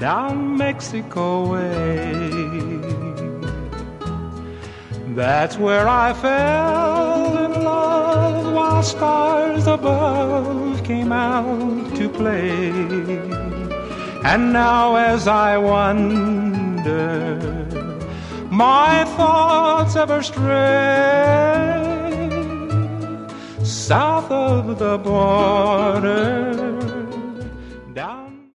down Mexico way. That's where I fell in love, while stars above came out to play. And now as I wonder, my thoughts ever stray south of the border